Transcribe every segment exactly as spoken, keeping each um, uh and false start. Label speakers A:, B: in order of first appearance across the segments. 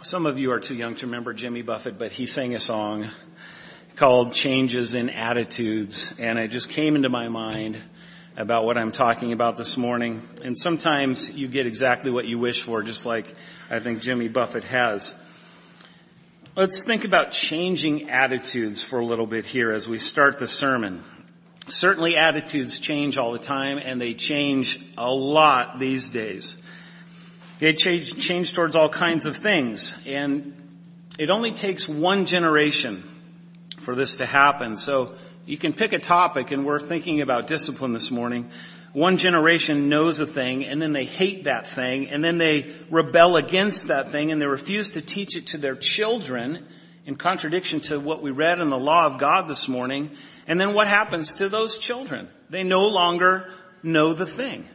A: Some of you are too young to remember Jimmy Buffett, but he sang a song called Changes in Attitudes, and it just came into my mind about what I'm talking about this morning. And sometimes you get exactly what you wish for, just like I think Jimmy Buffett has. Let's think about changing attitudes for a little bit here as we start the sermon. Certainly attitudes change all the time, and they change a lot these days. They change, change towards all kinds of things, and it only takes one generation for this to happen. So you can pick a topic, and we're thinking about discipline this morning. One generation knows a thing, and then they hate that thing, and then they rebel against that thing, and they refuse to teach it to their children in contradiction to what we read in the law of God this morning. And then what happens to those children? They no longer know the thing.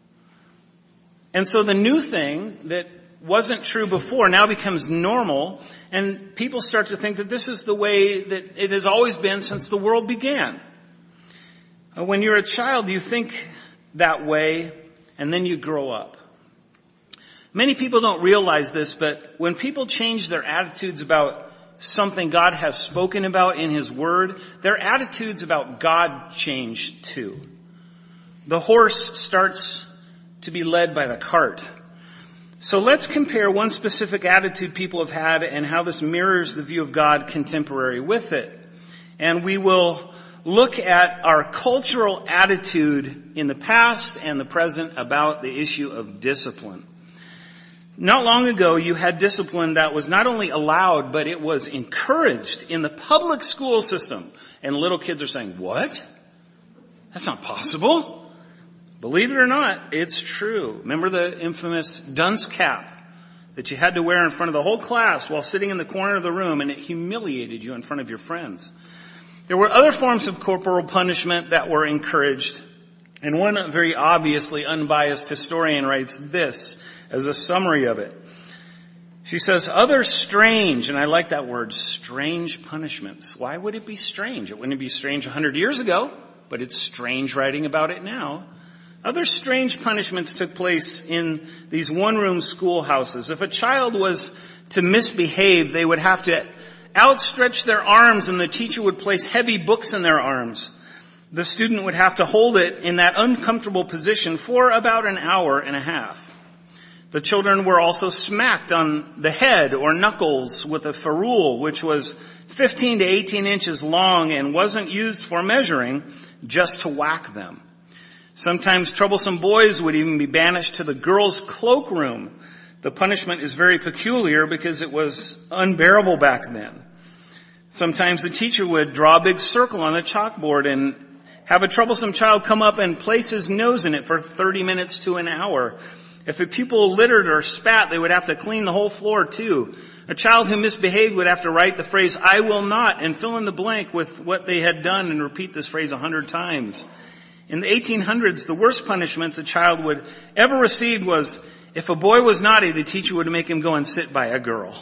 A: And so the new thing that wasn't true before now becomes normal, and people start to think that this is the way that it has always been since the world began. When you're a child, you think that way, and then you grow up. Many people don't realize this, but when people change their attitudes about something God has spoken about in His Word, their attitudes about God change too. The horse starts to be led by the cart. So let's compare one specific attitude people have had and how this mirrors the view of God contemporary with it. And we will look at our cultural attitude in the past and the present about the issue of discipline. Not long ago, you had discipline that was not only allowed, but it was encouraged in the public school system. And little kids are saying, what? That's not possible. Believe it or not, it's true. Remember the infamous dunce cap that you had to wear in front of the whole class while sitting in the corner of the room, and it humiliated you in front of your friends. There were other forms of corporal punishment that were encouraged, and one very obviously unbiased historian writes this as a summary of it. She says, other strange, and I like that word, strange punishments. Why would it be strange? It wouldn't be strange a hundred years ago, but it's strange writing about it now. Other strange punishments took place in these one-room schoolhouses. If a child was to misbehave, they would have to outstretch their arms, and the teacher would place heavy books in their arms. The student would have to hold it in that uncomfortable position for about an hour and a half. The children were also smacked on the head or knuckles with a ferrule, which was fifteen to eighteen inches long and wasn't used for measuring, just to whack them. Sometimes troublesome boys would even be banished to the girls' cloakroom. The punishment is very peculiar because it was unbearable back then. Sometimes the teacher would draw a big circle on the chalkboard and have a troublesome child come up and place his nose in it for thirty minutes to an hour. If a pupil littered or spat, they would have to clean the whole floor too. A child who misbehaved would have to write the phrase, I will not, and fill in the blank with what they had done and repeat this phrase a hundred times. In the eighteen hundreds, the worst punishments a child would ever receive was, if a boy was naughty, the teacher would make him go and sit by a girl.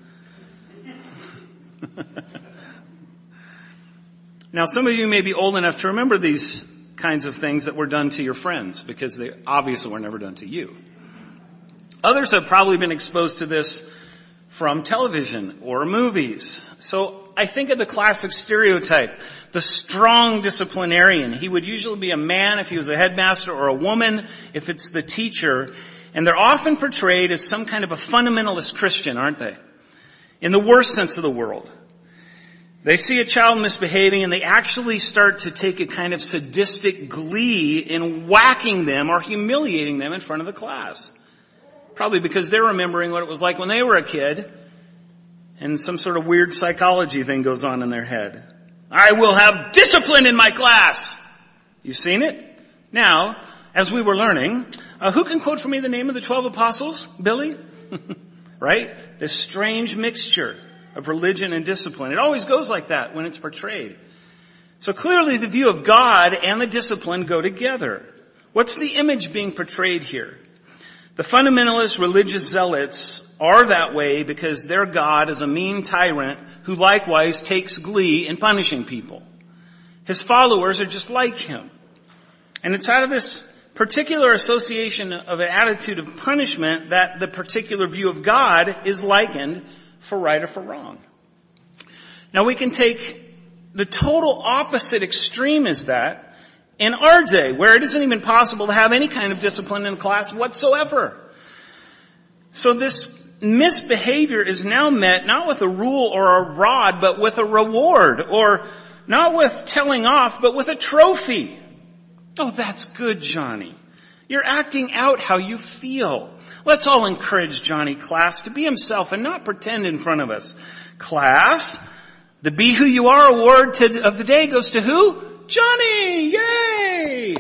A: Now, some of you may be old enough to remember these kinds of things that were done to your friends, because they obviously were never done to you. Others have probably been exposed to this from television or movies. So I think of the classic stereotype, the strong disciplinarian. He would usually be a man if he was a headmaster, or a woman if it's the teacher. And they're often portrayed as some kind of a fundamentalist Christian, aren't they? In the worst sense of the world. They see a child misbehaving and they actually start to take a kind of sadistic glee in whacking them or humiliating them in front of the class. Probably because they're remembering what it was like when they were a kid, and some sort of weird psychology thing goes on in their head. I will have discipline in my class. You've seen it? Now, as we were learning, uh, who can quote for me the name of the twelve apostles? Billy? Right? This strange mixture of religion and discipline. It always goes like that when it's portrayed. So clearly the view of God and the discipline go together. What's the image being portrayed here? The fundamentalist religious zealots are that way because their God is a mean tyrant who likewise takes glee in punishing people. His followers are just like him. And it's out of this particular association of an attitude of punishment that the particular view of God is likened for right or for wrong. Now we can take the total opposite extreme is that in our day, where it isn't even possible to have any kind of discipline in class whatsoever. So this misbehavior is now met not with a rule or a rod, but with a reward, or not with telling off, but with a trophy. Oh, that's good, Johnny. You're acting out how you feel. Let's all encourage Johnny class to be himself and not pretend in front of us. Class, the Be Who You Are award to, of the day goes to who? Johnny! Yay!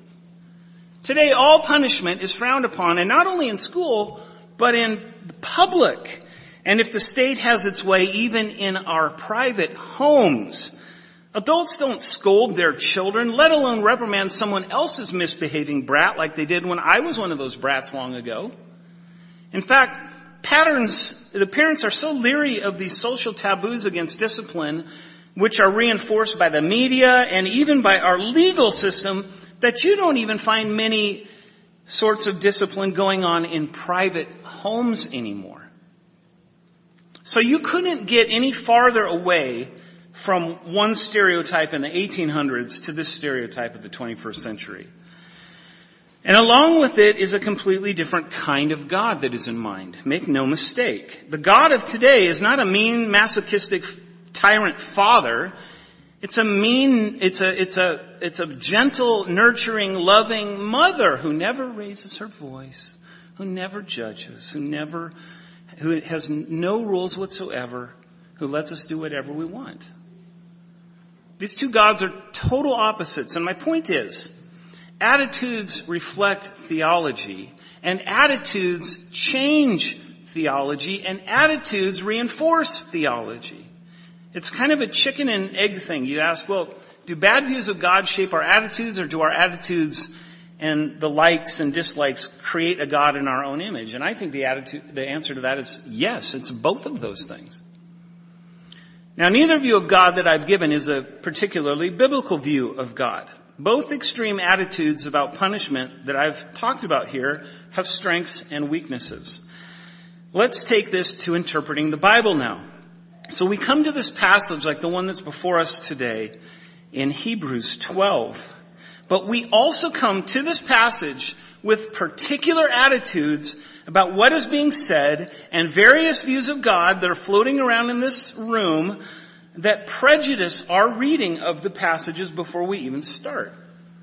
A: Today, all punishment is frowned upon, and not only in school, but in public. And if the state has its way, even in our private homes. Adults don't scold their children, let alone reprimand someone else's misbehaving brat like they did when I was one of those brats long ago. In fact, patterns, the parents are so leery of these social taboos against discipline, which are reinforced by the media and even by our legal system, that you don't even find many sorts of discipline going on in private homes anymore. So you couldn't get any farther away from one stereotype in the eighteen hundreds to this stereotype of the twenty-first century. And along with it is a completely different kind of God that is in mind. Make no mistake. The God of today is not a mean, masochistic tyrant father. It's a mean, it's a, it's a, it's a gentle, nurturing, loving mother who never raises her voice, who never judges, who never, who has no rules whatsoever, who lets us do whatever we want. These two gods are total opposites, and my point is, attitudes reflect theology, and attitudes change theology, and attitudes reinforce theology. It's kind of a chicken and egg thing. You ask, well, do bad views of God shape our attitudes, or do our attitudes and the likes and dislikes create a God in our own image? And I think the attitude, the answer to that is yes, it's both of those things. Now, neither view of God that I've given is a particularly biblical view of God. Both extreme attitudes about punishment that I've talked about here have strengths and weaknesses. Let's take this to interpreting the Bible now. So we come to this passage like the one that's before us today in Hebrews twelve. But we also come to this passage with particular attitudes about what is being said and various views of God that are floating around in this room that prejudice our reading of the passages before we even start.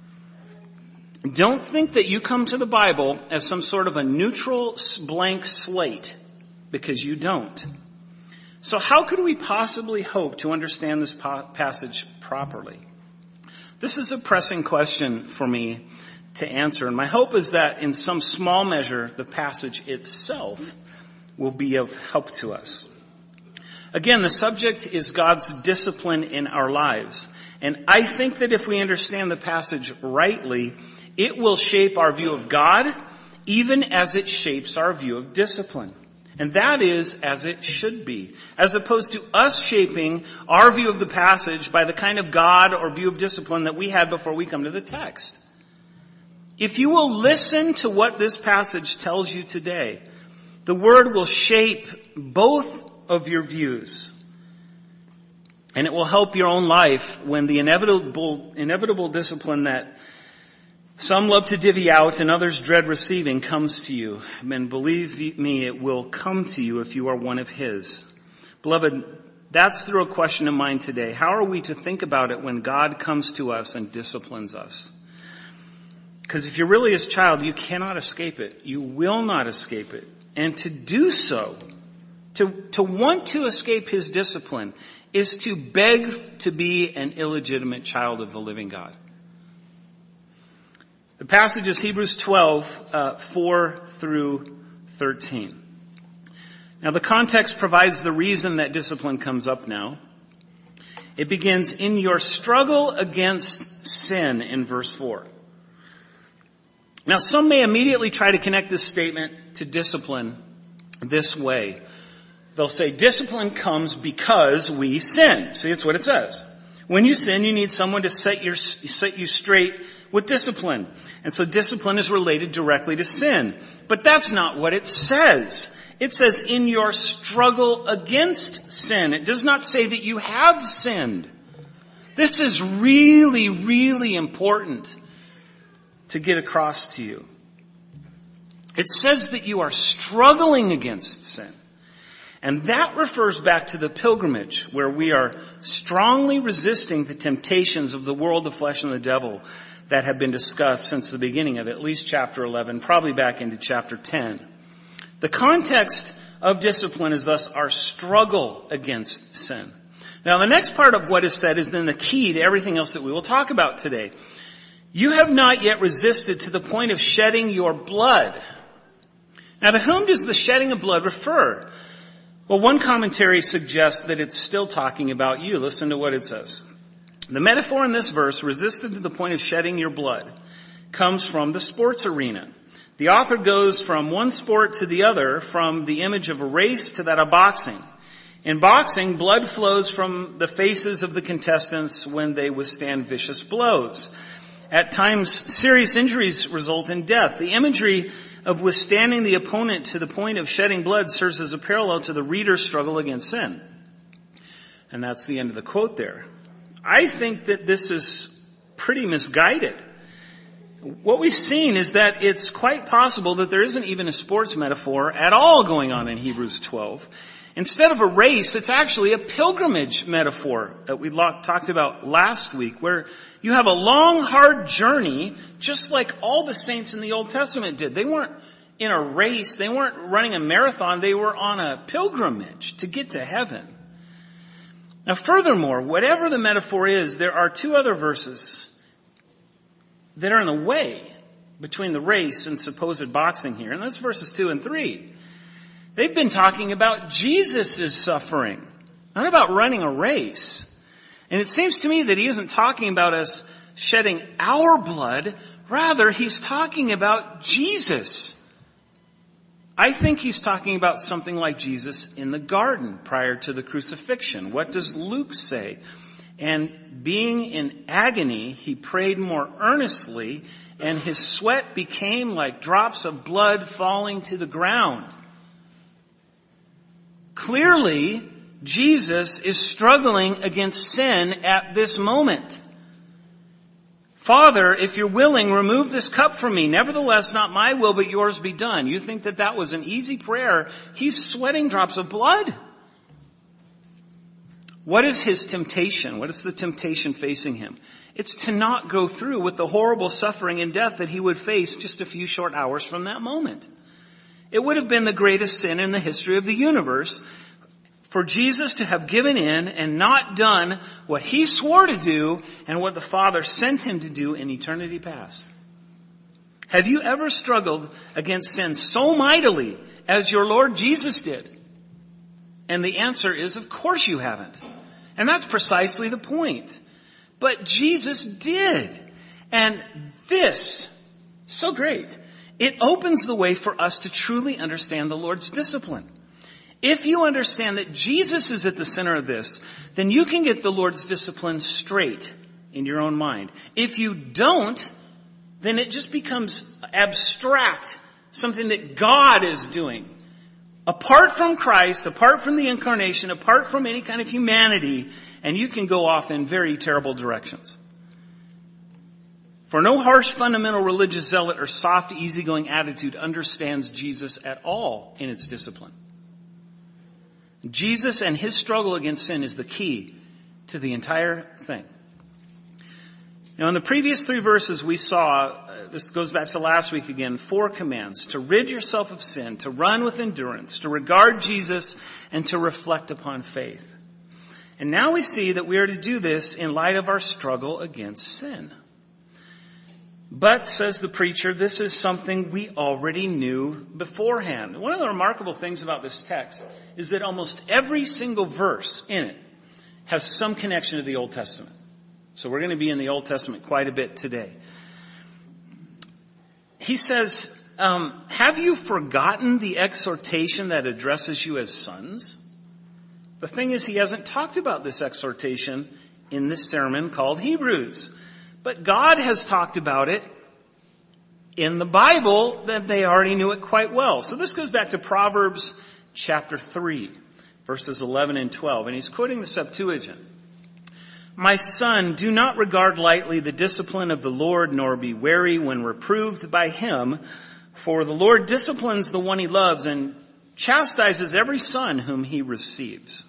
A: Don't think that you come to the Bible as some sort of a neutral blank slate, because you don't. So how could we possibly hope to understand this passage properly? This is a pressing question for me to answer, and my hope is that in some small measure, the passage itself will be of help to us. Again, the subject is God's discipline in our lives, and I think that if we understand the passage rightly, it will shape our view of God, even as it shapes our view of discipline. And that is as it should be, as opposed to us shaping our view of the passage by the kind of God or view of discipline that we had before we come to the text. If you will listen to what this passage tells you today, the word will shape both of your views. And it will help your own life when the inevitable, inevitable discipline that some love to divvy out and others dread receiving comes to you. And believe me, it will come to you if you are one of His. Beloved, that's the real question of mine today. How are we to think about it when God comes to us and disciplines us? Because if you're really His child, you cannot escape it. You will not escape it. And to do so, to, to want to escape His discipline, is to beg to be an illegitimate child of the living God. The passage is Hebrews twelve, uh, four through thirteen. Now the context provides the reason that discipline comes up now. It begins, in your struggle against sin, in verse four. Now some may immediately try to connect this statement to discipline this way. They'll say discipline comes because we sin. See, it's what it says. When you sin, you need someone to set your, set you straight with discipline. And so discipline is related directly to sin. But that's not what it says. It says in your struggle against sin. It does not say that you have sinned. This is really, really important to get across to you. It says that you are struggling against sin. And that refers back to the pilgrimage, where we are strongly resisting the temptations of the world, the flesh, and the devil that have been discussed since the beginning of at least chapter eleven, probably back into chapter ten. The context of discipline is thus our struggle against sin. Now, the next part of what is said is then the key to everything else that we will talk about today. You have not yet resisted to the point of shedding your blood. Now, to whom does the shedding of blood refer? Well, one commentary suggests that it's still talking about you. Listen to what it says. The metaphor in this verse, resisted to the point of shedding your blood, comes from the sports arena. The author goes from one sport to the other, from the image of a race to that of boxing. In boxing, blood flows from the faces of the contestants when they withstand vicious blows. At times, serious injuries result in death. The imagery of withstanding the opponent to the point of shedding blood serves as a parallel to the reader's struggle against sin. And that's the end of the quote there. I think that this is pretty misguided. What we've seen is that it's quite possible that there isn't even a sports metaphor at all going on in Hebrews twelve. Instead of a race, it's actually a pilgrimage metaphor that we talked about last week, where you have a long, hard journey, just like all the saints in the Old Testament did. They weren't in a race. They weren't running a marathon. They were on a pilgrimage to get to heaven. Now, furthermore, whatever the metaphor is, there are two other verses that are in the way between the race and supposed boxing here. And that's verses two and three. They've been talking about Jesus' suffering, not about running a race. And it seems to me that he isn't talking about us shedding our blood. Rather, he's talking about Jesus. I think he's talking about something like Jesus in the garden prior to the crucifixion. What does Luke say? And being in agony, he prayed more earnestly, and his sweat became like drops of blood falling to the ground. Clearly, Jesus is struggling against sin at this moment. Father, if you're willing, remove this cup from me. Nevertheless, not my will, but yours be done. You think that that was an easy prayer? He's sweating drops of blood. What is his temptation? What is the temptation facing him? It's to not go through with the horrible suffering and death that he would face just a few short hours from that moment. It would have been the greatest sin in the history of the universe for Jesus to have given in and not done what he swore to do and what the Father sent him to do in eternity past. Have you ever struggled against sin so mightily as your Lord Jesus did? And the answer is, of course you haven't. And that's precisely the point. But Jesus did. And this, so great, it opens the way for us to truly understand the Lord's discipline. If you understand that Jesus is at the center of this, then you can get the Lord's discipline straight in your own mind. If you don't, then it just becomes abstract, something that God is doing. Apart from Christ, apart from the incarnation, apart from any kind of humanity, and you can go off in very terrible directions. For no harsh fundamental religious zealot or soft easygoing attitude understands Jesus at all in its discipline. Jesus and his struggle against sin is the key to the entire thing. Now in the previous three verses we saw, uh, this goes back to last week again, four commands: to rid yourself of sin, to run with endurance, to regard Jesus, and to reflect upon faith. And now we see that we are to do this in light of our struggle against sin. But, says the preacher, this is something we already knew beforehand. One of the remarkable things about this text is that almost every single verse in it has some connection to the Old Testament. So we're going to be in the Old Testament quite a bit today. He says, um, have you forgotten the exhortation that addresses you as sons? The thing is, he hasn't talked about this exhortation in this sermon called Hebrews. But God has talked about it in the Bible that they already knew it quite well. So this goes back to Proverbs chapter three, verses eleven and twelve. And he's quoting the Septuagint. My son, do not regard lightly the discipline of the Lord, nor be wary when reproved by him. For the Lord disciplines the one he loves and chastises every son whom he receives.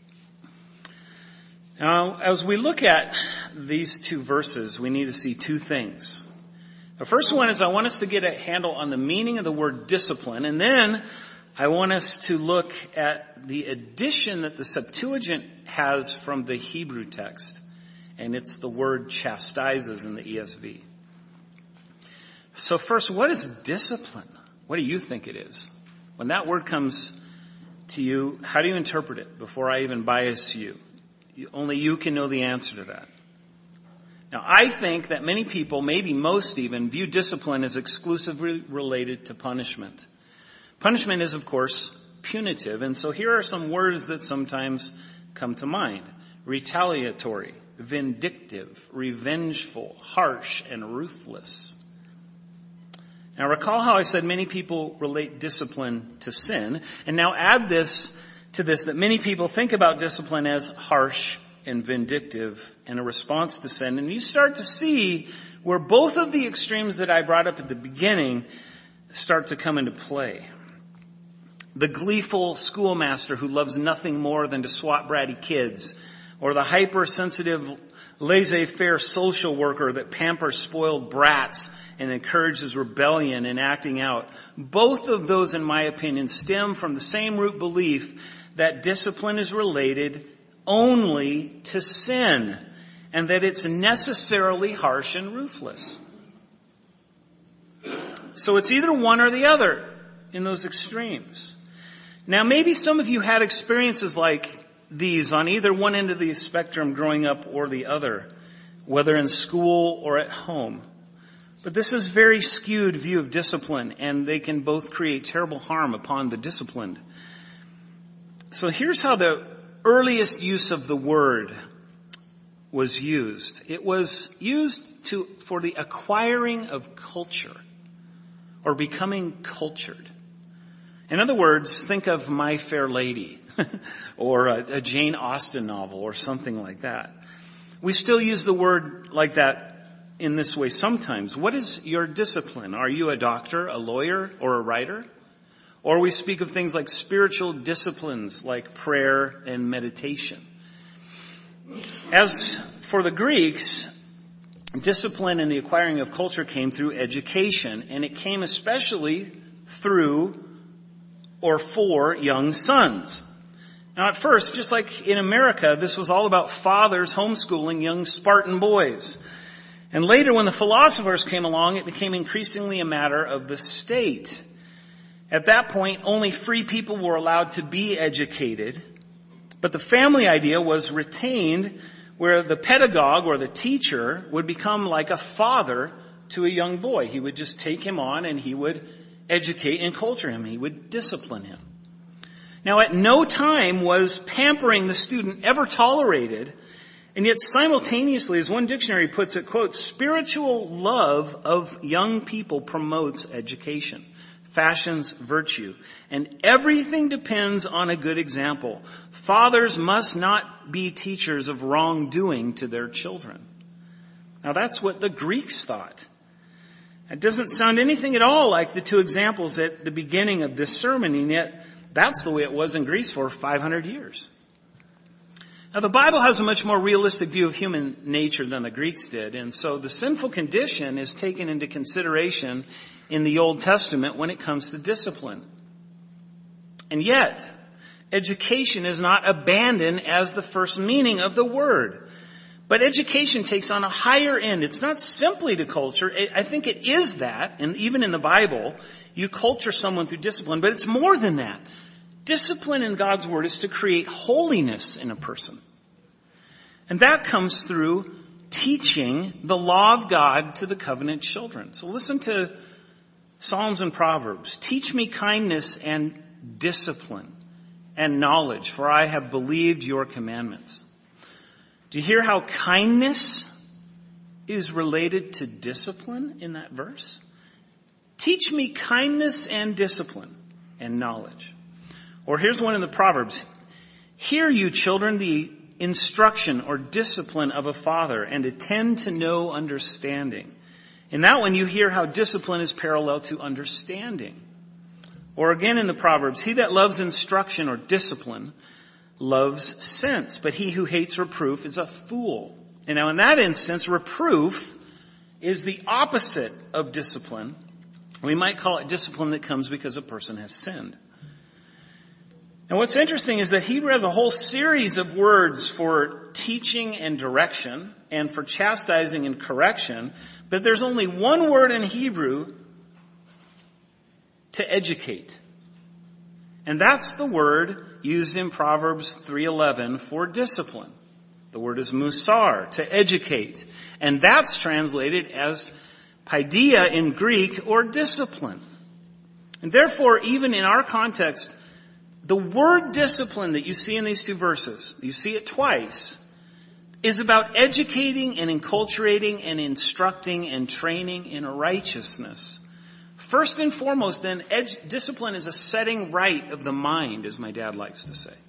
A: Now, as we look at these two verses, we need to see two things. The first one is I want us to get a handle on the meaning of the word discipline, and then I want us to look at the addition that the Septuagint has from the Hebrew text, and it's the word chastises in the E S V. So first, what is discipline? What do you think it is? When that word comes to you, how do you interpret it before I even bias you? you? Only you can know the answer to that. Now, I think that many people, maybe most even, view discipline as exclusively related to punishment. Punishment is, of course, punitive, and so here are some words that sometimes come to mind. Retaliatory, vindictive, revengeful, harsh, and ruthless. Now, recall how I said many people relate discipline to sin, and now add this to this, that many people think about discipline as harsh and vindictive and a response to sin. And you start to see where both of the extremes that I brought up at the beginning start to come into play. The gleeful schoolmaster who loves nothing more than to swat bratty kids, or the hypersensitive, laissez-faire social worker that pampers spoiled brats and encourages rebellion and acting out. Both of those, in my opinion, stem from the same root belief that discipline is related only to sin, and that it's necessarily harsh and ruthless. So it's either one or the other in those extremes. Now, maybe some of you had experiences like these on either one end of the spectrum growing up or the other, whether in school or at home. But this is a very skewed view of discipline, and they can both create terrible harm upon the disciplined. So here's how the earliest use of the word was used. It was used to for the acquiring of culture, or becoming cultured. In other words, think of My Fair Lady or a, a Jane Austen novel or something like that. We still use the word like that in this way sometimes. What is your discipline? Are you a doctor, a lawyer, or a writer? Or we speak of things like spiritual disciplines like prayer and meditation. As for the Greeks, discipline and the acquiring of culture came through education, and it came especially through or for young sons. Now at first, just like in America, this was all about fathers homeschooling young Spartan boys. And later when the philosophers came along, it became increasingly a matter of the state. At that point, only free people were allowed to be educated, but the family idea was retained, where the pedagogue or the teacher would become like a father to a young boy. He would just take him on and he would educate and culture him. He would discipline him. Now, at no time was pampering the student ever tolerated, and yet simultaneously, as one dictionary puts it, quote, spiritual love of young people promotes education, fashions virtue, and everything depends on a good example. Fathers must not be teachers of wrongdoing to their children. Now that's what the Greeks thought. It doesn't sound anything at all like the two examples at the beginning of this sermon, and yet that's the way it was in Greece for five hundred years. Now the Bible has a much more realistic view of human nature than the Greeks did, and so the sinful condition is taken into consideration in the Old Testament when it comes to discipline. And yet, education is not abandoned as the first meaning of the word. But education takes on a higher end. It's not simply to culture. I think it is that, and even in the Bible, you culture someone through discipline, but it's more than that. Discipline in God's word is to create holiness in a person. And that comes through teaching the law of God to the covenant children. So listen to Psalms and Proverbs. Teach me kindness and discipline and knowledge, for I have believed your commandments. Do you hear how kindness is related to discipline in that verse? Teach me kindness and discipline and knowledge. Or here's one in the Proverbs. Hear, you children, the instruction or discipline of a father, and attend to know understanding. In that one, you hear how discipline is parallel to understanding. Or again in the Proverbs, he that loves instruction or discipline loves sense, but he who hates reproof is a fool. And now in that instance, reproof is the opposite of discipline. We might call it discipline that comes because a person has sinned. And what's interesting is that Hebrew has a whole series of words for teaching and direction and for chastising and correction, but there's only one word in Hebrew to educate. And that's the word used in Proverbs three eleven for discipline. The word is musar, to educate. And that's translated as paideia in Greek, or discipline. And therefore, even in our context, the word discipline that you see in these two verses, you see it twice, is about educating and enculturating and instructing and training in righteousness. First and foremost, then, ed- discipline is a setting right of the mind, as my dad likes to say.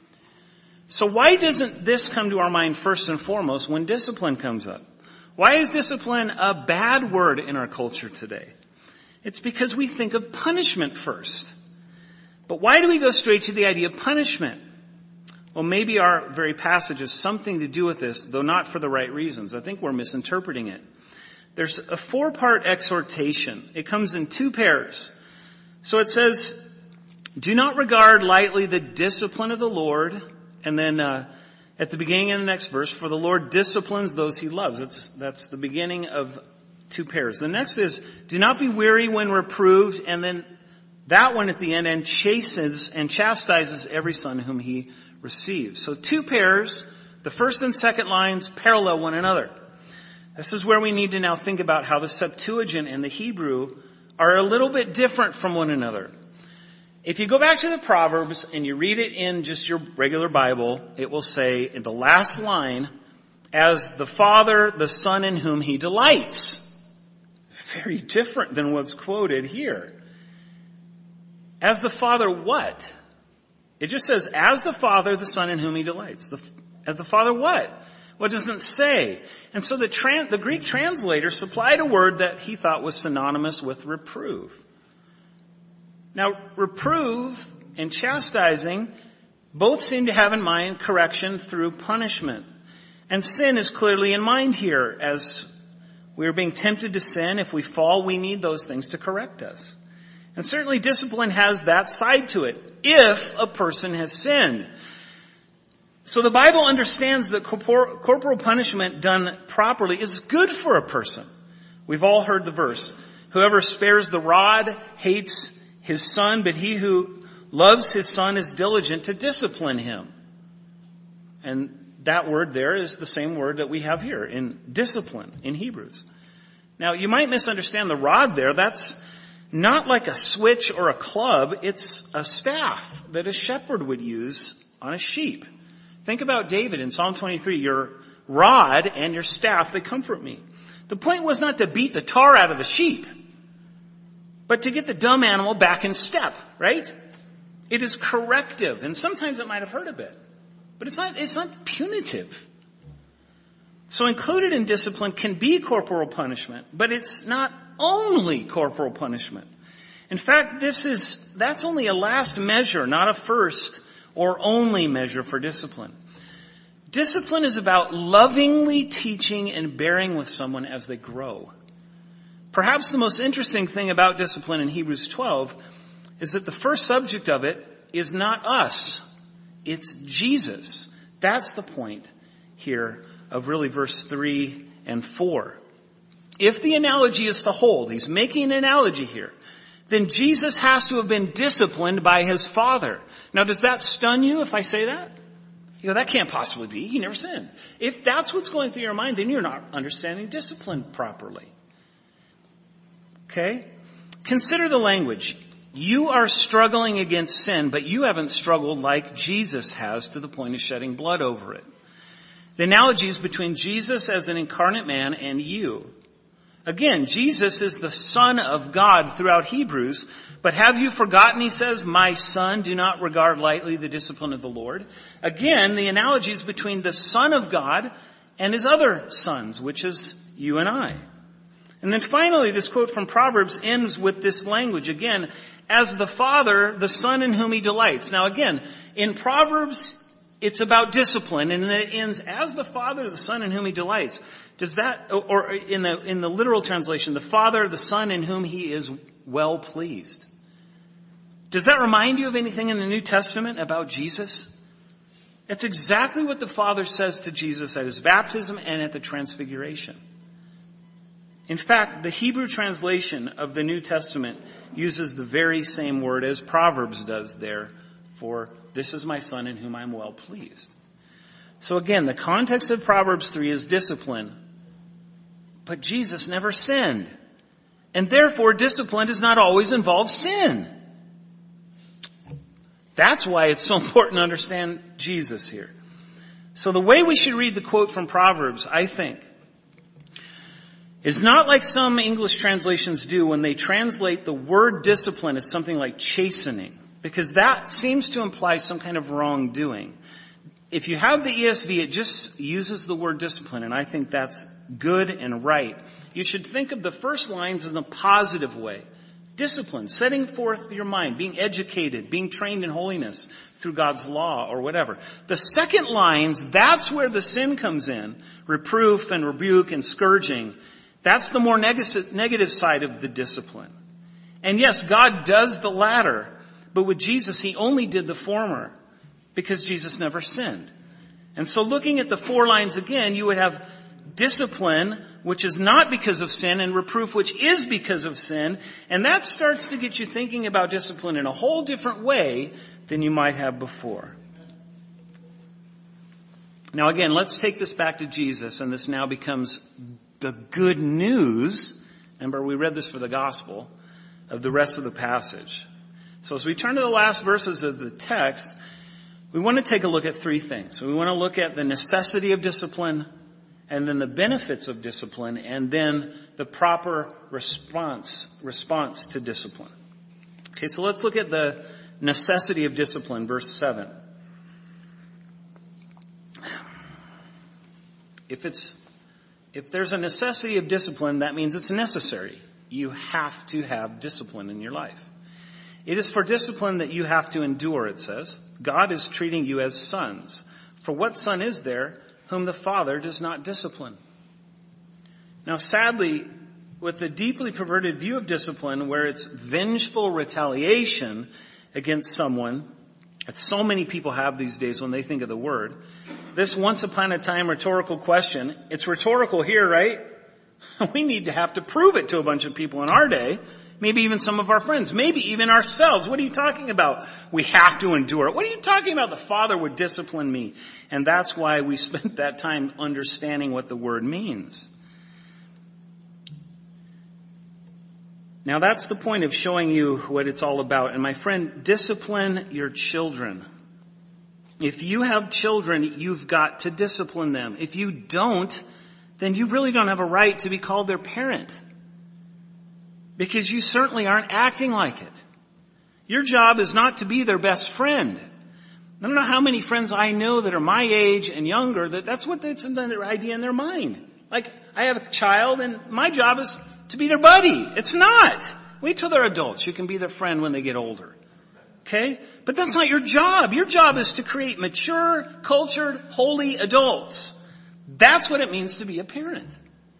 A: So why doesn't this come to our mind first and foremost when discipline comes up? Why is discipline a bad word in our culture today? It's because we think of punishment first. But why do we go straight to the idea of punishment? Well, maybe our very passage has something to do with this, though not for the right reasons. I think we're misinterpreting it. There's a four-part exhortation. It comes in two pairs. So it says, do not regard lightly the discipline of the Lord. And then uh, at the beginning of the next verse, for the Lord disciplines those he loves. That's, that's the beginning of two pairs. The next is, do not be weary when reproved. And then that one at the end, and chastens and chastises every son whom he receives. So two pairs, the first and second lines parallel one another. This is where we need to now think about how the Septuagint and the Hebrew are a little bit different from one another. If you go back to the Proverbs and you read it in just your regular Bible, it will say in the last line, as the Father, the Son in whom he delights. Very different than what's quoted here. As the Father what? It just says, as the Father, the Son in whom he delights. The, as the Father what? What doesn't it say? And so the, tran- the Greek translator supplied a word that he thought was synonymous with reprove. Now, reprove and chastising both seem to have in mind correction through punishment. And sin is clearly in mind here. As we are being tempted to sin, if we fall, we need those things to correct us. And certainly discipline has that side to it, if a person has sinned. So the Bible understands that corpor- corporal punishment done properly is good for a person. We've all heard the verse, whoever spares the rod hates his son, but he who loves his son is diligent to discipline him. And that word there is the same word that we have here in discipline in Hebrews. Now, you might misunderstand the rod there. That's not like a switch or a club. It's a staff that a shepherd would use on a sheep. Think about David in Psalm twenty-three, your rod and your staff, they comfort me. The point was not to beat the tar out of the sheep, but to get the dumb animal back in step, right? It is corrective, and sometimes it might have hurt a bit, but it's not, it's not punitive. So included in discipline can be corporal punishment, but it's not only corporal punishment. In fact, this is, that's only a last measure, not a first or only measure for discipline. Discipline is about lovingly teaching and bearing with someone as they grow. Perhaps the most interesting thing about discipline in Hebrews twelve is that the first subject of it is not us. It's Jesus. That's the point here of really verse three and four. If the analogy is to hold, he's making an analogy here, then Jesus has to have been disciplined by his Father. Now, does that stun you if I say that? You go, that can't possibly be. He never sinned. If that's what's going through your mind, then you're not understanding discipline properly. Okay? Consider the language. You are struggling against sin, but you haven't struggled like Jesus has to the point of shedding blood over it. The analogy is between Jesus as an incarnate man and you. Again, Jesus is the Son of God throughout Hebrews, but have you forgotten, he says, my son, do not regard lightly the discipline of the Lord. Again, the analogy is between the Son of God and his other sons, which is you and I. And then finally, this quote from Proverbs ends with this language again, as the Father, the Son in whom he delights. Now again, in Proverbs, it's about discipline, and it ends as the Father, the Son in whom he delights. Does that, or in the, in the literal translation, the Father, the Son in whom he is well pleased. Does that remind you of anything in the New Testament about Jesus? It's exactly what the Father says to Jesus at his baptism and at the Transfiguration. In fact, the Hebrew translation of the New Testament uses the very same word as Proverbs does there for this is my son in whom I am well pleased. So again, the context of Proverbs three is discipline, but Jesus never sinned. And therefore, discipline does not always involve sin. That's why it's so important to understand Jesus here. So the way we should read the quote from Proverbs, I think, is not like some English translations do when they translate the word discipline as something like chastening, because that seems to imply some kind of wrongdoing. If you have the E S V, it just uses the word discipline, and I think that's good and right. You should think of the first lines in the positive way. Discipline, setting forth your mind, being educated, being trained in holiness through God's law or whatever. The second lines, that's where the sin comes in. Reproof and rebuke and scourging. That's the more neg- negative side of the discipline. And yes, God does the latter, but with Jesus, he only did the former because Jesus never sinned. And so looking at the four lines again, you would have discipline, which is not because of sin, and reproof, which is because of sin. And that starts to get you thinking about discipline in a whole different way than you might have before. Now again, let's take this back to Jesus, and this now becomes the good news. Remember, we read this for the gospel of the rest of the passage. So as we turn to the last verses of the text, we want to take a look at three things. So we want to look at the necessity of discipline, and then the benefits of discipline, and then the proper response, response to discipline. Okay, so let's look at the necessity of discipline, verse seven. If it's, if there's a necessity of discipline, that means it's necessary. You have to have discipline in your life. It is for discipline that you have to endure, it says. God is treating you as sons. For what son is there whom the Father does not discipline? Now, sadly, with the deeply perverted view of discipline, where it's vengeful retaliation against someone, that so many people have these days when they think of the word, this once upon a time rhetorical question, it's rhetorical here, right? We need to have to prove it to a bunch of people in our day. Maybe even some of our friends. Maybe even ourselves. What are you talking about? We have to endure it. What are you talking about? The Father would discipline me. And that's why we spent that time understanding what the word means. Now that's the point of showing you what it's all about. And my friend, discipline your children. If you have children, you've got to discipline them. If you don't, then you really don't have a right to be called their parent. Because you certainly aren't acting like it. Your job is not to be their best friend. I don't know how many friends I know that are my age and younger that that's what that's in their idea in their mind. Like, I have a child and my job is to be their buddy. It's not. Wait till they're adults. You can be their friend when they get older. Okay? But that's not your job. Your job is to create mature, cultured, holy adults. That's what it means to be a parent.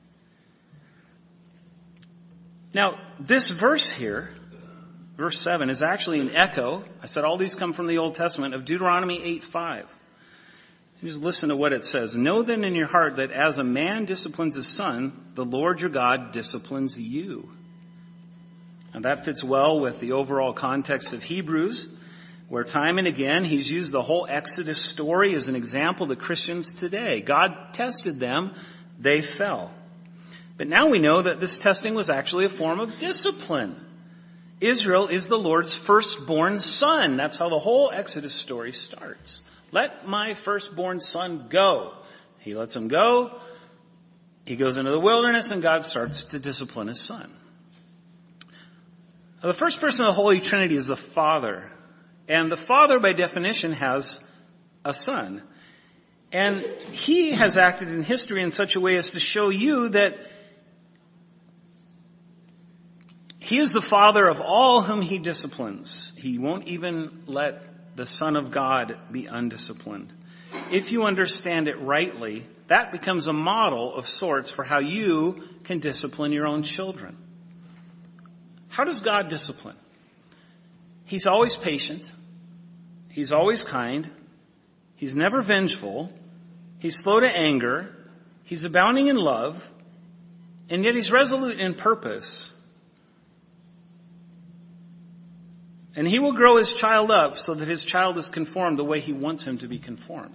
A: Now, this verse here, verse seven, is actually an echo. I said all these come from the Old Testament, of Deuteronomy eight five. Just listen to what it says. Know then in your heart that as a man disciplines his son, the Lord your God disciplines you. And that fits well with the overall context of Hebrews, where time and again he's used the whole Exodus story as an example to Christians today. God tested them, they fell. But now we know that this testing was actually a form of discipline. Israel is the Lord's firstborn son. That's how the whole Exodus story starts. Let my firstborn son go. He lets him go. He goes into the wilderness, and God starts to discipline his son. Now, the first person of the Holy Trinity is the Father. And the Father, by definition, has a son. And he has acted in history in such a way as to show you that he is the Father of all whom he disciplines. He won't even let the Son of God be undisciplined. If you understand it rightly, that becomes a model of sorts for how you can discipline your own children. How does God discipline? He's always patient. He's always kind. He's never vengeful. He's slow to anger. He's abounding in love. And yet he's resolute in purpose. And he will grow his child up so that his child is conformed the way he wants him to be conformed.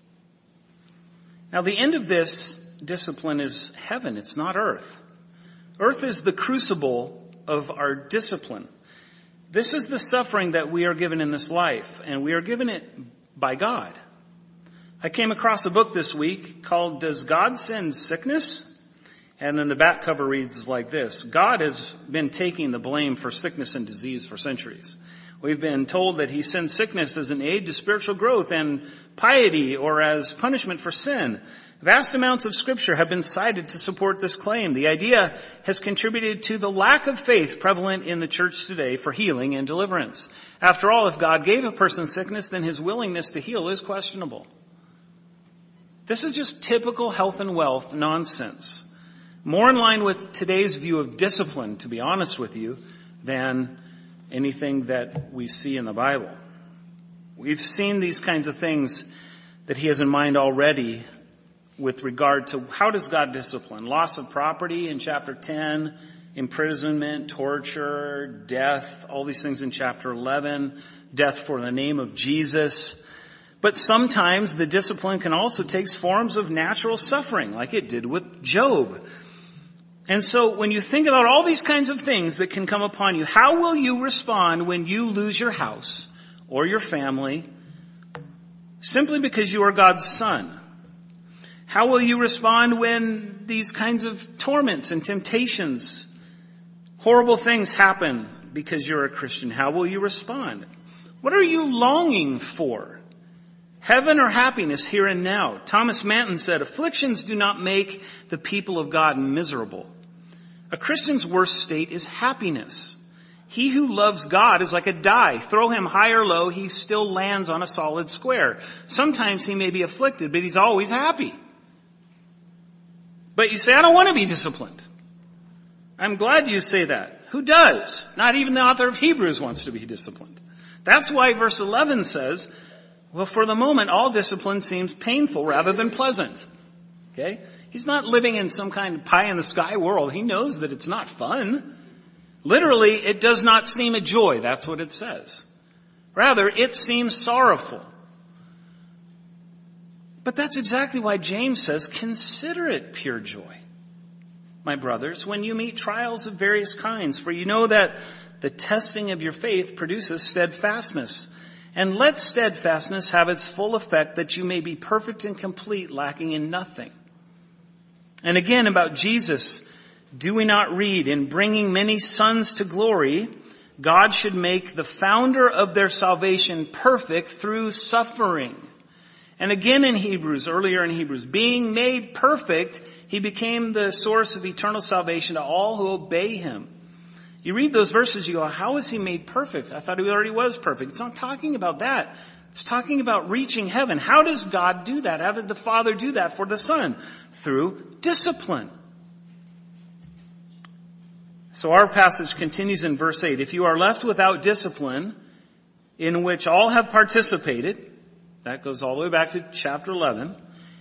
A: Now, the end of this discipline is heaven. It's not earth. Earth is the crucible of our discipline. This is the suffering that we are given in this life, and we are given it by God. I came across a book this week called Does God Send Sickness? And then the back cover reads like this: God has been taking the blame for sickness and disease for centuries. We've been told that he sends sickness as an aid to spiritual growth and piety, or as punishment for sin. Vast amounts of scripture have been cited to support this claim. The idea has contributed to the lack of faith prevalent in the church today for healing and deliverance. After all, if God gave a person sickness, then his willingness to heal is questionable. This is just typical health and wealth nonsense. More in line with today's view of discipline, to be honest with you, than anything that we see in the Bible. We've seen these kinds of things that he has in mind already with regard to how does God discipline? Loss of property in chapter ten, imprisonment, torture, death, all these things in chapter eleven, death for the name of Jesus. But sometimes the discipline can also take forms of natural suffering, like it did with Job. And so when you think about all these kinds of things that can come upon you, how will you respond when you lose your house or your family simply because you are God's son? How will you respond when these kinds of torments and temptations, horrible things happen because you're a Christian? How will you respond? What are you longing for? Heaven or happiness here and now? Thomas Manton said, afflictions do not make the people of God miserable. A Christian's worst state is happiness. He who loves God is like a die. Throw him high or low, he still lands on a solid square. Sometimes he may be afflicted, but he's always happy. But you say, I don't want to be disciplined. I'm glad you say that. Who does? Not even the author of Hebrews wants to be disciplined. That's why verse eleven says, well, for the moment, all discipline seems painful rather than pleasant. Okay? He's not living in some kind of pie-in-the-sky world. He knows that it's not fun. Literally, it does not seem a joy. That's what it says. Rather, it seems sorrowful. But that's exactly why James says, consider it pure joy, my brothers, when you meet trials of various kinds, for you know that the testing of your faith produces steadfastness. And let steadfastness have its full effect, that you may be perfect and complete, lacking in nothing. And again, about Jesus, do we not read, in bringing many sons to glory, God should make the founder of their salvation perfect through suffering. And again in Hebrews, earlier in Hebrews, being made perfect, he became the source of eternal salvation to all who obey him. You read those verses, you go, how is he made perfect? I thought he already was perfect. It's not talking about that. It's talking about reaching heaven. How does God do that? How did the Father do that for the Son? Through discipline. So our passage continues in verse eight. If you are left without discipline, in which all have participated, that goes all the way back to chapter eleven.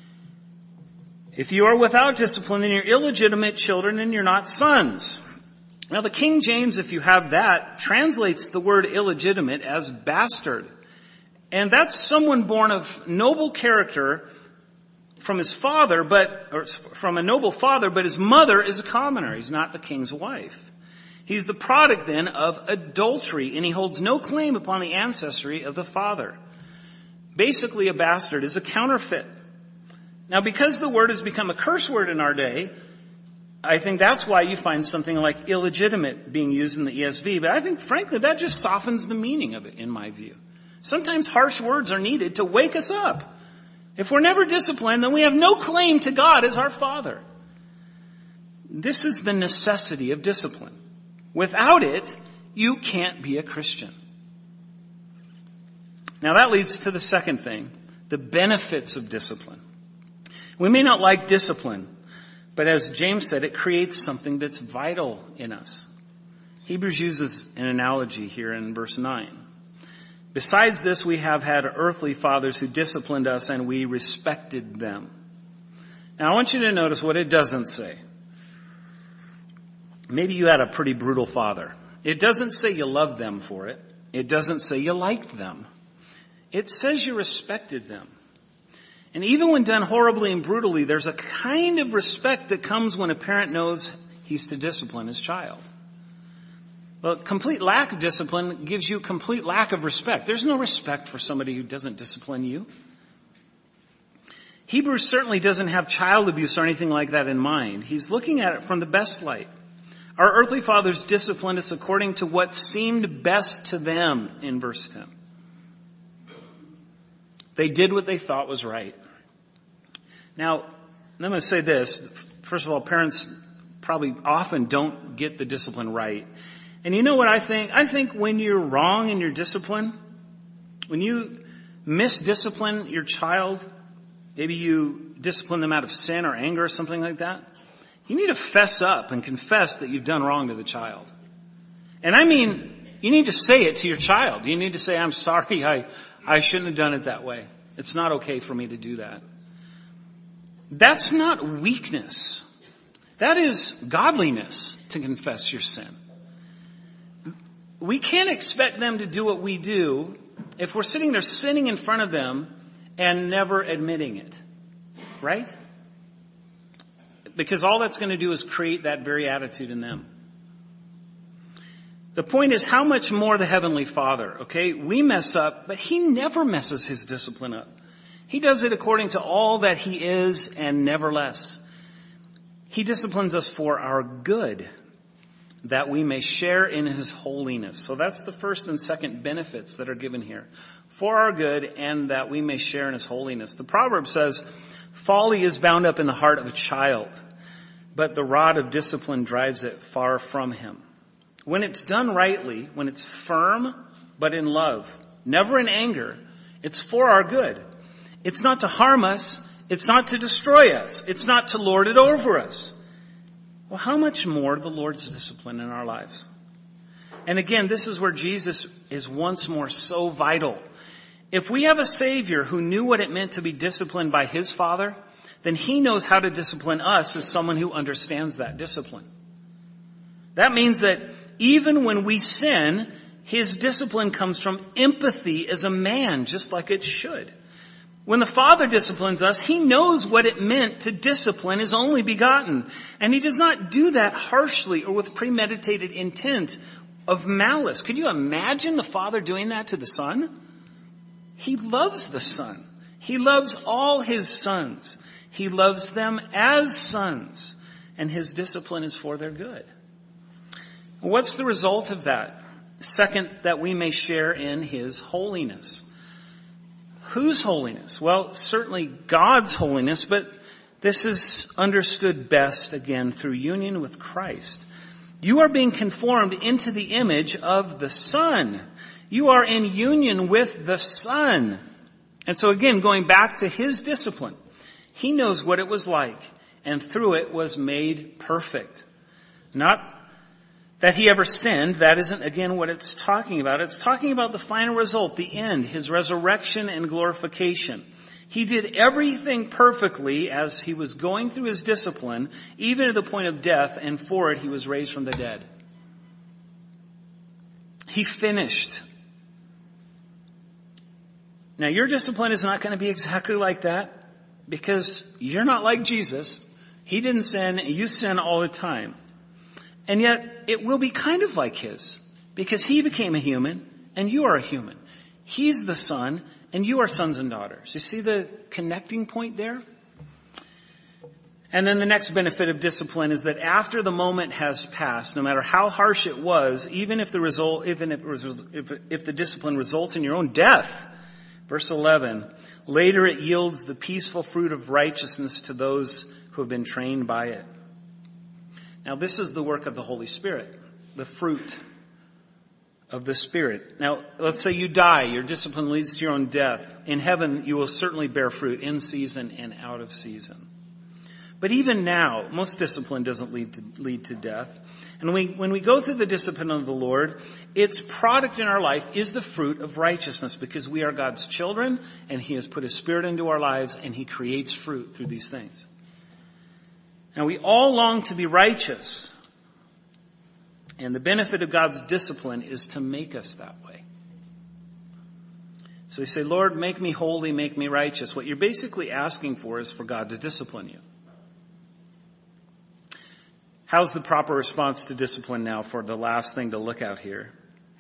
A: If you are without discipline, then you're illegitimate children and you're not sons. Now the King James, if you have that, translates the word illegitimate as bastard. And that's someone born of noble character from his father, but, or from a noble father, but his mother is a commoner. He's not the king's wife. He's the product then of adultery, and he holds no claim upon the ancestry of the father. Basically, a bastard is a counterfeit. Now, because the word has become a curse word in our day, I think that's why you find something like illegitimate being used in the E S V. But I think, frankly, that just softens the meaning of it, in my view. Sometimes harsh words are needed to wake us up. If we're never disciplined, then we have no claim to God as our Father. This is the necessity of discipline. Without it, you can't be a Christian. Now that leads to the second thing, the benefits of discipline. We may not like discipline, but as James said, it creates something that's vital in us. Hebrews uses an analogy here in verse nine. Besides this, we have had earthly fathers who disciplined us and we respected them. Now I want you to notice what it doesn't say. Maybe you had a pretty brutal father. It doesn't say you loved them for it. It doesn't say you liked them. It says you respected them. And even when done horribly and brutally, there's a kind of respect that comes when a parent knows he's to discipline his child. Well, complete lack of discipline gives you complete lack of respect. There's no respect for somebody who doesn't discipline you. Hebrews certainly doesn't have child abuse or anything like that in mind. He's looking at it from the best light. Our earthly fathers disciplined us according to what seemed best to them in verse ten. They did what they thought was right. Now, I'm going to say this. First of all, parents probably often don't get the discipline right. And you know what I think? I think when you're wrong in your discipline, when you misdiscipline your child, maybe you discipline them out of sin or anger or something like that, you need to fess up and confess that you've done wrong to the child. And I mean, you need to say it to your child. You need to say, I'm sorry, I, I shouldn't have done it that way. It's not okay for me to do that. That's not weakness. That is godliness to confess your sin. We can't expect them to do what we do if we're sitting there sinning in front of them and never admitting it. Right? Because all that's going to do is create that very attitude in them. The point is how much more the Heavenly Father, okay? We mess up, but He never messes His discipline up. He does it according to all that He is and never less. He disciplines us for our good, that we may share in His holiness. So that's the first and second benefits that are given here. For our good and that we may share in His holiness. The proverb says, folly is bound up in the heart of a child, but the rod of discipline drives it far from him. When it's done rightly, when it's firm, but in love, never in anger, it's for our good. It's not to harm us. It's not to destroy us. It's not to lord it over us. Well, how much more the Lord's discipline in our lives? And again, this is where Jesus is once more so vital. If we have a Savior who knew what it meant to be disciplined by His Father, then He knows how to discipline us as someone who understands that discipline. That means that even when we sin, His discipline comes from empathy as a man, just like it should. When the Father disciplines us, He knows what it meant to discipline His only begotten. And He does not do that harshly or with premeditated intent of malice. Could you imagine the Father doing that to the Son? He loves the Son. He loves all His sons. He loves them as sons. And His discipline is for their good. What's the result of that? Second, that we may share in His holiness. Whose holiness? Well, certainly God's holiness, but this is understood best, again, through union with Christ. You are being conformed into the image of the Son. You are in union with the Son. And so again, going back to His discipline, He knows what it was like, and through it was made perfect. Not that He ever sinned. That isn't, again, what it's talking about. It's talking about the final result, the end, His resurrection and glorification. He did everything perfectly as He was going through His discipline, even to the point of death, and for it He was raised from the dead. He finished. Now, your discipline is not going to be exactly like that, because you're not like Jesus. He didn't sin, you sin all the time. And yet, it will be kind of like His, because He became a human, and you are a human. He's the Son, and you are sons and daughters. You see the connecting point there? And then the next benefit of discipline is that after the moment has passed, no matter how harsh it was, even if the result, even if, it was, if, if the discipline results in your own death, verse eleven, later it yields the peaceful fruit of righteousness to those who have been trained by it. Now this is the work of the Holy Spirit, the fruit of the Spirit. Now let's say you die, your discipline leads to your own death. In heaven you will certainly bear fruit in season and out of season. But even now, most discipline doesn't lead to, lead to death. And we, when we go through the discipline of the Lord, its product in our life is the fruit of righteousness, because we are God's children and He has put His Spirit into our lives and He creates fruit through these things. Now we all long to be righteous, and the benefit of God's discipline is to make us that way. So you say, Lord, make me holy, make me righteous. What you're basically asking for is for God to discipline you. How's the proper response to discipline now for the last thing to look at here?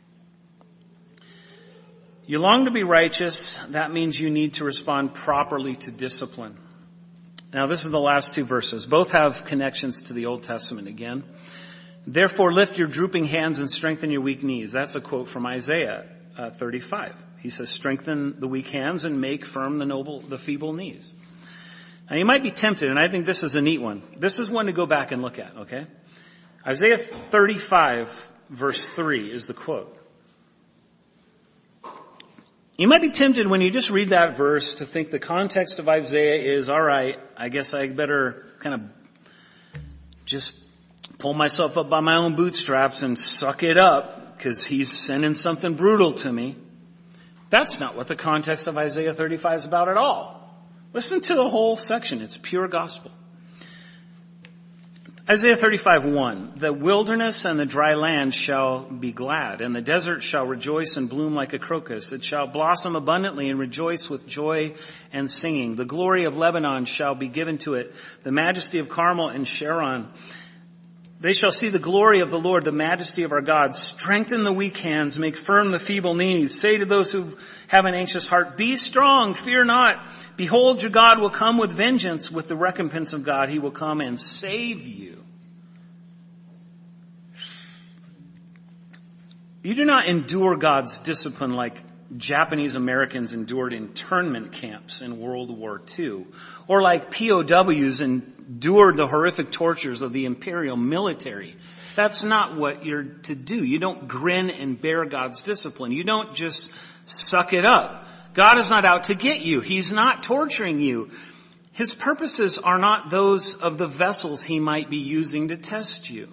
A: You long to be righteous. That means you need to respond properly to discipline. Now this is the last two verses. Both have connections to the Old Testament again. Therefore lift your drooping hands and strengthen your weak knees. That's a quote from Isaiah uh, thirty-five. He says, strengthen the weak hands and make firm the noble, the feeble knees. Now you might be tempted, and I think this is a neat one. This is one to go back and look at, okay? Isaiah thirty-five verse three is the quote. You might be tempted when you just read that verse to think the context of Isaiah is, all right, I guess I better kind of just pull myself up by my own bootstraps and suck it up because he's sending something brutal to me. That's not what the context of Isaiah thirty-five is about at all. Listen to the whole section. It's pure gospel. Isaiah thirty-five one, the wilderness and the dry land shall be glad, and the desert shall rejoice and bloom like a crocus. It shall blossom abundantly and rejoice with joy and singing. The glory of Lebanon shall be given to it, the majesty of Carmel and Sharon. They shall see the glory of the Lord, the majesty of our God. Strengthen the weak hands, make firm the feeble knees. Say to those who have an anxious heart, be strong, fear not. Behold, your God will come with vengeance. With the recompense of God, He will come and save you. You do not endure God's discipline like Japanese Americans endured internment camps in World War Two, or like P O Ws endured the horrific tortures of the imperial military. That's not what you're to do. You don't grin and bear God's discipline. You don't just suck it up. God is not out to get you. He's not torturing you. His purposes are not those of the vessels He might be using to test you.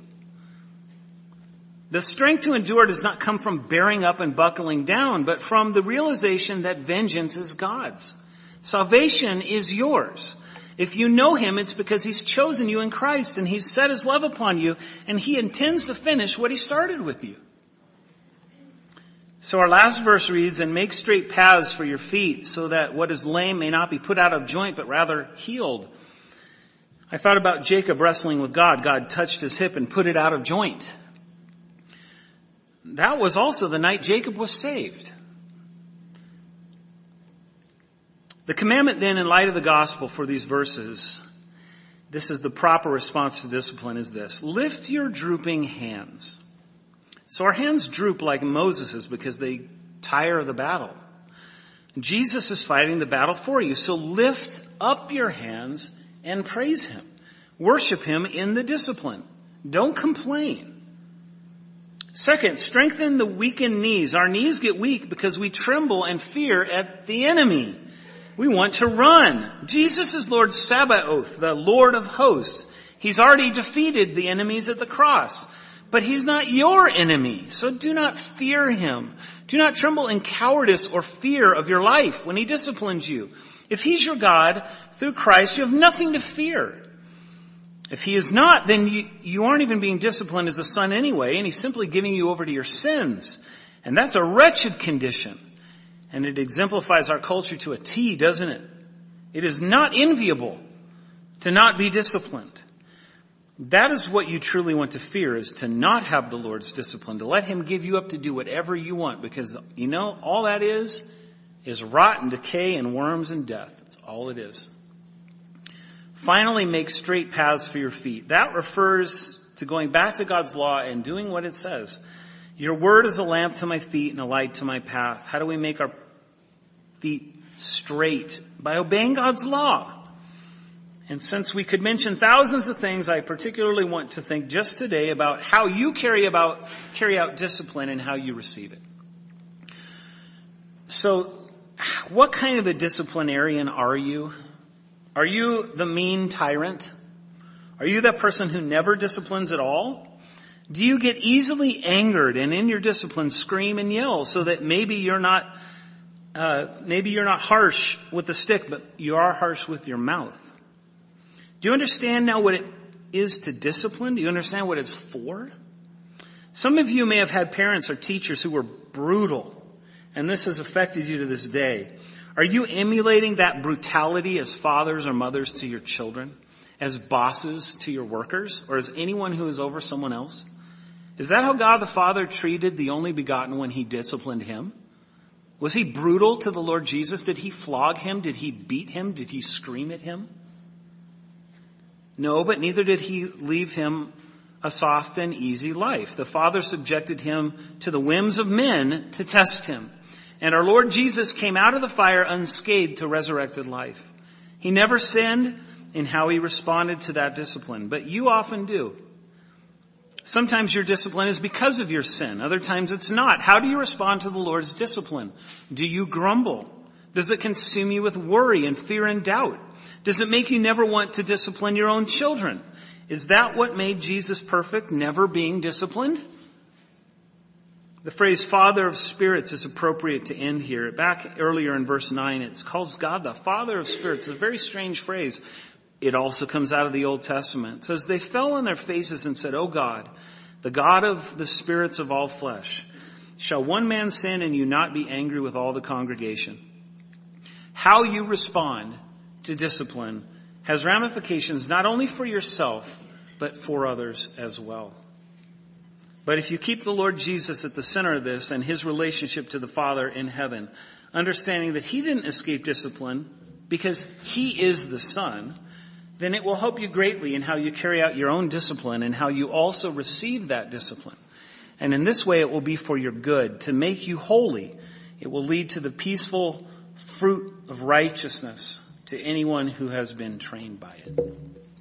A: The strength to endure does not come from bearing up and buckling down, but from the realization that vengeance is God's. Salvation is yours. If you know Him, it's because He's chosen you in Christ and He's set His love upon you, and He intends to finish what He started with you. So our last verse reads, and make straight paths for your feet so that what is lame may not be put out of joint, but rather healed. I thought about Jacob wrestling with God. God touched his hip and put it out of joint. That was also the night Jacob was saved. The commandment then, in light of the gospel for these verses, this is the proper response to discipline, is this. Lift your drooping hands. So our hands droop like Moses's because they tire of the battle. Jesus is fighting the battle for you. So lift up your hands and praise Him. Worship Him in the discipline. Don't complain. Second, strengthen the weakened knees. Our knees get weak because we tremble and fear at the enemy. We want to run. Jesus is Lord Sabaoth, the Lord of hosts. He's already defeated the enemies at the cross. But He's not your enemy, so do not fear Him. Do not tremble in cowardice or fear of your life when He disciplines you. If He's your God, through Christ, you have nothing to fear. If He is not, then you, you aren't even being disciplined as a son anyway, and He's simply giving you over to your sins. And that's a wretched condition. And it exemplifies our culture to a T, doesn't it? It is not enviable to not be disciplined. That is what you truly want to fear, is to not have the Lord's discipline, to let Him give you up to do whatever you want, because, you know, all that is, is rot and decay and worms and death. That's all it is. Finally, make straight paths for your feet. That refers to going back to God's law and doing what it says. Your word is a lamp to my feet and a light to my path. How do we make our feet straight? By obeying God's law. And since we could mention thousands of things, I particularly want to think just today about how you carry about, carry out discipline and how you receive it. So, what kind of a disciplinarian are you? Are you the mean tyrant? Are you that person who never disciplines at all? Do you get easily angered and in your discipline scream and yell so that maybe you're not, uh, maybe you're not harsh with the stick, but you are harsh with your mouth? Do you understand now what it is to discipline? Do you understand what it's for? Some of you may have had parents or teachers who were brutal, and this has affected you to this day. Are you emulating that brutality as fathers or mothers to your children, as bosses to your workers, or as anyone who is over someone else? Is that how God the Father treated the only begotten when he disciplined him? Was he brutal to the Lord Jesus? Did he flog him? Did he beat him? Did he scream at him? No, but neither did he leave him a soft and easy life. The Father subjected him to the whims of men to test him. And our Lord Jesus came out of the fire unscathed to resurrected life. He never sinned in how he responded to that discipline, but you often do. Sometimes your discipline is because of your sin. Other times it's not. How do you respond to the Lord's discipline? Do you grumble? Does it consume you with worry and fear and doubt? Does it make you never want to discipline your own children? Is that what made Jesus perfect, never being disciplined? The phrase Father of Spirits is appropriate to end here. Back earlier in verse nine, it calls God the Father of Spirits. It's a very strange phrase. It also comes out of the Old Testament. It says, they fell on their faces and said, O God, the God of the spirits of all flesh, shall one man sin and you not be angry with all the congregation? How you respond to discipline has ramifications not only for yourself, but for others as well. But if you keep the Lord Jesus at the center of this and his relationship to the Father in heaven, understanding that he didn't escape discipline because he is the Son, then it will help you greatly in how you carry out your own discipline and how you also receive that discipline. And in this way, it will be for your good, to make you holy. It will lead to the peaceful fruit of righteousness to anyone who has been trained by it.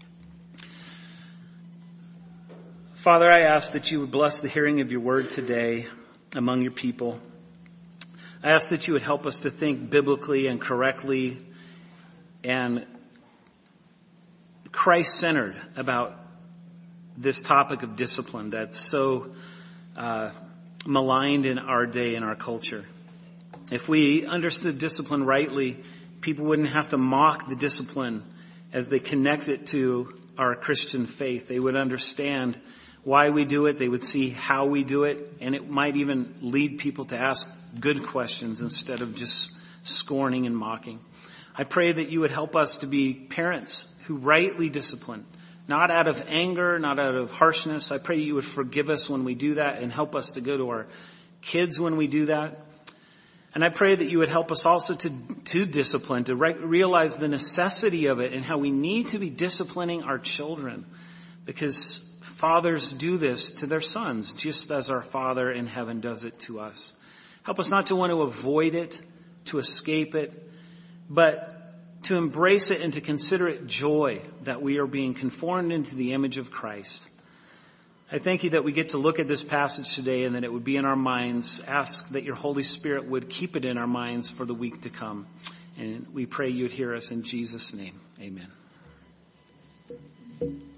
A: Father, I ask that you would bless the hearing of your word today among your people. I ask that you would help us to think biblically and correctly and Christ-centered about this topic of discipline that's so uh, maligned in our day, in our culture. If we understood discipline rightly, people wouldn't have to mock the discipline as they connect it to our Christian faith. They would understand why we do it. They would see how we do it. And it might even lead people to ask good questions instead of just scorning and mocking. I pray that you would help us to be parents who rightly discipline, not out of anger, not out of harshness. I pray you would forgive us when we do that and help us to go to our kids when we do that. And I pray that you would help us also to, to discipline, to re- realize the necessity of it and how we need to be disciplining our children, because fathers do this to their sons, just as our Father in heaven does it to us. Help us not to want to avoid it, to escape it, but to embrace it and to consider it joy that we are being conformed into the image of Christ. I thank you that we get to look at this passage today and that it would be in our minds. Ask that your Holy Spirit would keep it in our minds for the week to come. And we pray you'd hear us in Jesus' name. Amen.